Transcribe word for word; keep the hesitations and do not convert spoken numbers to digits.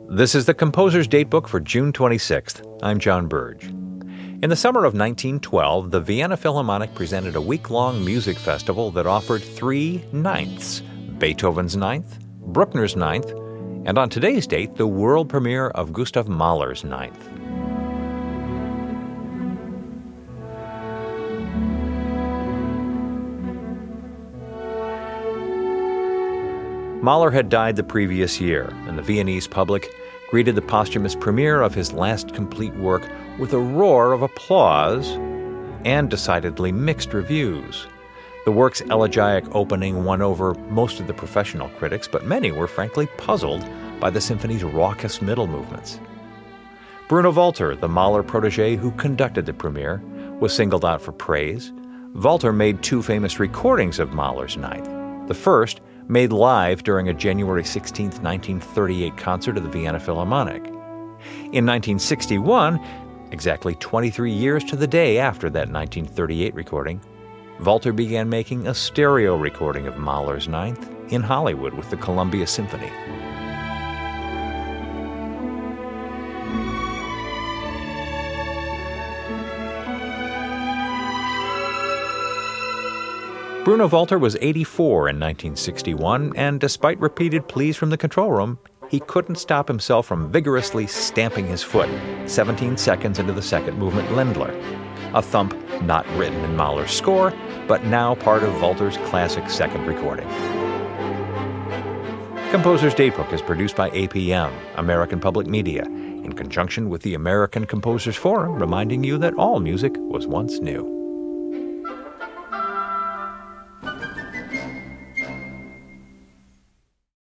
This is the Composer's Datebook for June twenty-sixth. I'm John Burge. In the summer of nineteen twelve, the Vienna Philharmonic presented a week-long music festival that offered three ninths: Beethoven's Ninth, Bruckner's Ninth, and on today's date, the world premiere of Gustav Mahler's Ninth. Mahler had died the previous year, and the Viennese public greeted the posthumous premiere of his last complete work with a roar of applause and decidedly mixed reviews. The work's elegiac opening won over most of the professional critics, but many were frankly puzzled by the symphony's raucous middle movements. Bruno Walter, the Mahler protege who conducted the premiere, was singled out for praise. Walter made two famous recordings of Mahler's Ninth. The first, made live during a January sixteenth, nineteen thirty-eight concert of the Vienna Philharmonic. In nineteen sixty-one, exactly twenty-three years to the day after that nineteen thirty-eight recording, Walter began making a stereo recording of Mahler's Ninth in Hollywood with the Columbia Symphony. Bruno Walter was eighty-four in nineteen sixty-one, and despite repeated pleas from the control room, he couldn't stop himself from vigorously stamping his foot seventeen seconds into the second movement Ländler, a thump not written in Mahler's score, but now part of Walter's classic second recording. Composer's Datebook is produced by A P M, American Public Media, in conjunction with the American Composers Forum, reminding you that all music was once new.